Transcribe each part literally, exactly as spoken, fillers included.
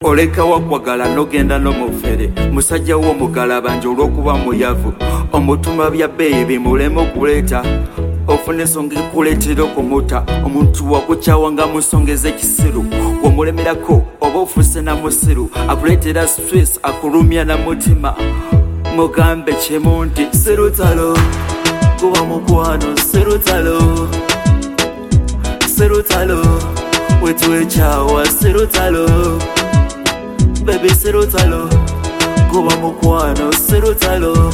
oleka wakwagala nogenda nomufere musajja wo mugalabanja olw'okuba muyavu omutuma bya beebi mulema okuleeta ofune ensonga ekuleetera okumuta omuntu wakukyawa nga musongeza ekisiru wamulemerako oba ofuse na musiru akuleetera stress akulumya na mutima mugambe kyemu nti sirutalo kuba mukwano sirutalo sirutalo wetwekyawa sirutalo baby sirutalo kuba mukwano sirutalo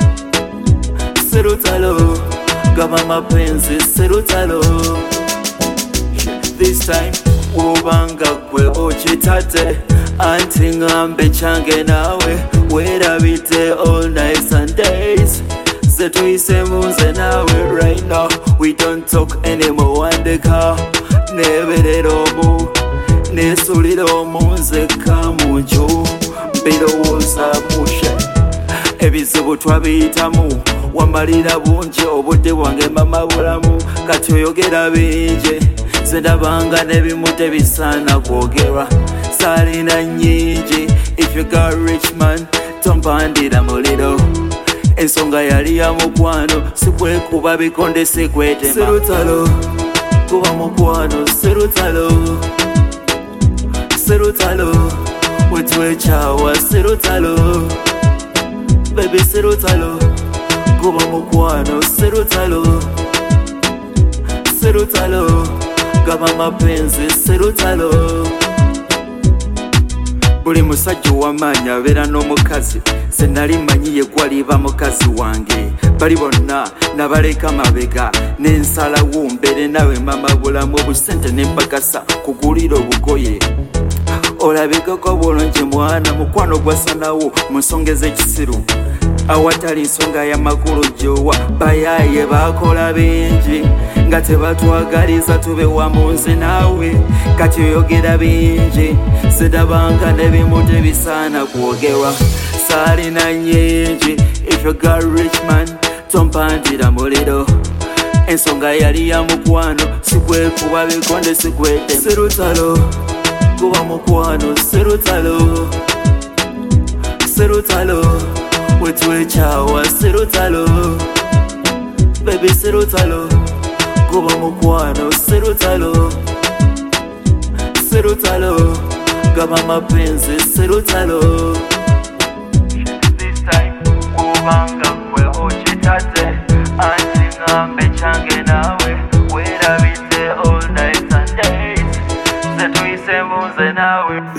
sirutalo gaba mapenzi sirutalo this time ubanga kwe ochitate anti ngambe change nawe werabite all nights and days zetuyise munze nawe right now we don't talk anymore wandeka nebereromu nesuliro munze kamunju mbirowooza mushe ebizibu twabiyitamu wamalira bungi obudde bwange mama bulamu kati oyogera bingi zendabanga nebimu tebisaana kwogerwa salina nyingi if you got rich man tompandira muliro ensonga yali ya mukwano sikwekuba bikonde sikwetema sirutalo kuba mukwano sirutalo sirutalo wetwekyawa sirutalo baby sirutalo kuba mukwano sirutalo sirutalo gaba mapenzi sirutalo buli musajja ow'amaanyi abeera n'omukazi senali manyiye gwaliba mukazi wange bali bonna nabaleka mabega n'ensalawo mbere nawe mama bulamu obusente n'empakasa kugulira obugoye olabikako bulungi mwana mukwano gwasanawo mu nsonga ez'ekisiru awatali nsonga y'amakulu gyowa bayaye bakola bingi nga tebatwagaliza tube wamu nze naawe kati oyogera bingi zedabanga nebimu tebisaana kwogerwa salina nyingi if you got rich man tompandira muliro ensonga yali ya mukwano sikwekuba bikonde sikwete sirutalo kuba mukwano sirutalo sirutalo wetwekyawa sirutalo baby sirutalo kuba mukwano sirutalo sirutalo gaba mapenzi sirutalo this time kubanga kwe ochitate anti ngambe change nawe werabite all nights and days zetuyise munze nawe